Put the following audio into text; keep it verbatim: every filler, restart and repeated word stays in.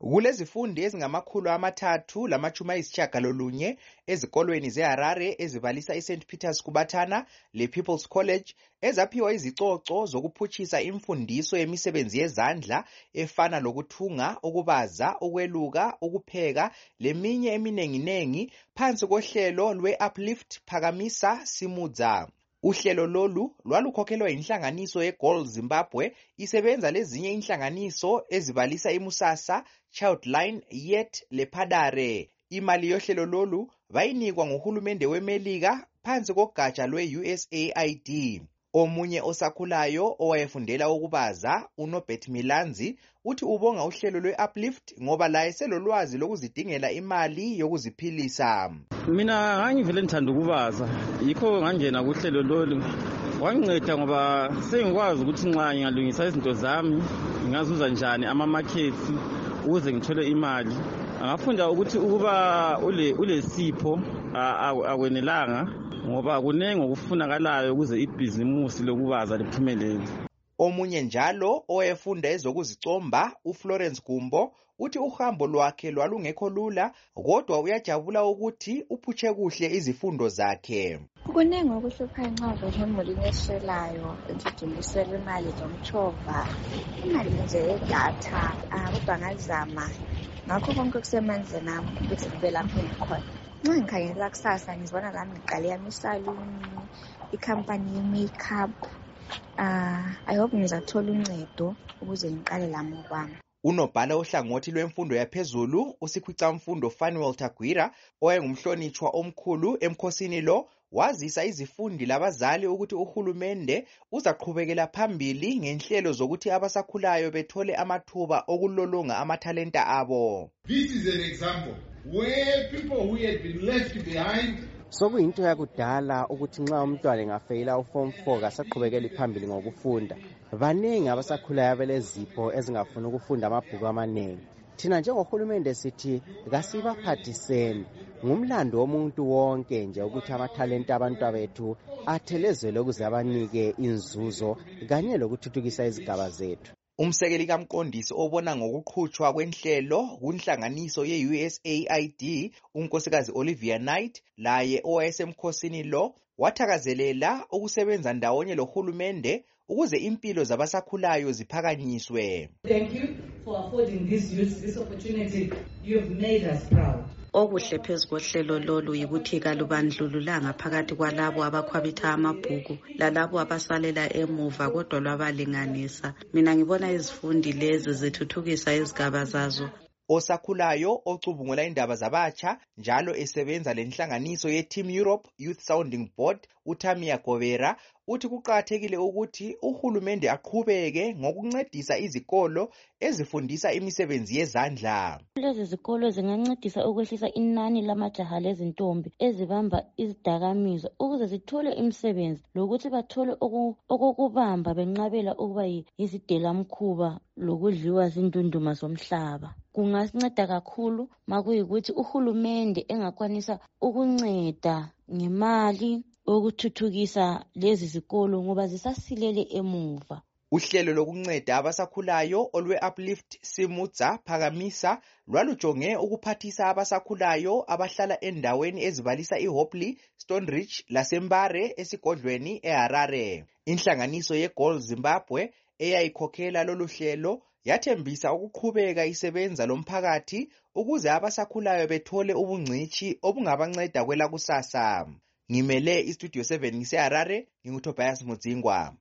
Kulezifundi ezingamakhulu amathathu lamachumi ayisitshiyagalolunye ezikolweni zeHarare ezibalisa iSaint Peter's Kubatana lePeople's College ezaphiwa izicoco zokuphutshisa imfundiso yemisebenzi yezandla efana lokuthunga, ukubaza, ukweluka, ukupheka leminye eminenginengi phansi kohlelo lwe-Uplift Phakamisa Simudza. Uhlelo lolu lwalukhokhelwa inhlanganiso yeGoal Zimbabwe isebenza lezinye inhlanganiso ezibalisa iMusasa, Childline, Yet lePadare. Imali yohlelo lolu bayinikwa nguhulumende weMelika phansi kogatsha lwe-U S A I D. Omunye osakhulayo owayefundela ukubaza, uNobert Milanzi, uthi ubonga uhlelo lwe-Uplift ngoba laye selolwazi lokuzidingela imali yokuziphilisa. Mina ngangivele ngithanda ukubaza, yikho ngangena kuhlelo lolu. Wanginceda ngoba sengikwazi ukuthi nxa ngingalungisa izinto zami ngingazuza njani ama-markets ukuze ngithole imali. Ngafunda ukuthi ukuba ule ulesipho akwenelanga ngoba kunenge okufunakalayo ukuze ibhizimusi lokubaza liphumelele. Omunye njalo owayefunda ezokuzicomba, uFlorence Gumbo, uthi uhambo lwakhe lwalungekho lula kodwa uyajabula ukuthi uphutshe kuhle izifundo zakhe. Kunenge okuhluphayo nxa vele imuli neswelayo entshuduluselwa imali zomtshova, imali nje yedatha, kodwa ngazama ngakho konke kusemandleni ami ukuthi kube lapho ngikhona. Nxa ngikhangela kusasa ngizibona lami ngiqale yami isaluni, ikhampani ye-makeup. Uh, I hope ngizathola uncedo ukuze ngiqale lami okwami. Unobhala ohlangothi lwemfundo yaphezulu uSikhwicamfundo Fanuel Tagwira owayengumhlonitshwa omkhulu emkhosini lo wazisa izifundi labazali ukuthi uhulumende uzaqhubekela phambili ngenhlelo zokuthi abasakhulayo bethole amathuba okulolonga amathalenta abo. This is an example where people who had been left behind sokuyinto yakudala ukuthi nxa umntwana engafeyila uform four kasaqhubekela phambili ngokufunda. Baningi abasakhulayo abelezipho ezingafuna ukufunda amabhuku amanengi. Thina njengohulumende sithi kasibaphathiseni. Ngumlando womuntu wonke nje ukuthi amathalenta abantu abethu athelezele ukuze abanike inzuzo kanye lokuthuthukisa izigaba zethu. Umsekeli kamqondisi obona ngokuqhutshwa kwenhlelo kunhlanganiso ye-U S A I D, unkosikazi Olivia Knight, laye owayesemkhosini lo wathakazelela ukusebenza ndawonye lohulumende ukuze impilo zabasakhulayo ziphakanyiswe. Thank you for affording this youth this opportunity. You have made us proud. Okuhle phezu kohlelo lolu yikuthi kalubandlululanga phakathi kwalabo abakhwabitha amabhuku lalabo abasalela emuva kodwa lwabalinganisa. Mina ngibona izifundi lezi zithuthukisa izigaba zazo. Osakhulayo ocubungula indaba zabatsha njalo esebenza lenhlanganiso ye-Team Europe Youth Sounding Board, uTamia Govera, uthi kuqakathekile ukuthi uhulumende aqhubeke ngokuncedisa izikolo ezifundisa imisebenzi yezandla. Lezi zikolo zingancedisa ukwehlisa inani lamajaha lezintombi ezibamba izidakamizwa ukuze zithole imisebenzi lokuthi bathole okokubamba benqabela ukuba yizidelamkhuba lokudliwa zindunduma zomhlaba. Kungasinceda kakhulu makuyikuthi uhulumende engakwanisa ukunceda ngemali ukuthuthukisa lezi zikolo ngoba zisasilele emuva. Uhlelo lokunceda abasakhulayo olwe-Uplift Simudza Phakamisa lwalujonge ukuphathisa abasakhulayo abahlala endaweni ezibalisa iHopley, Stoneridge laseMbare esigodlweni eHarare. Inhlanganiso yeGoal Zimbabwe eyayikhokhela lolu hlelo yathembisa ukuqhubeka isebenza lomphakathi ukuze abasakhulayo bethole ubungcitshi obungabanceda kwelakusasa. Ngimele iStudio seven ngiseHarare, nginguTobias Mudzingwa.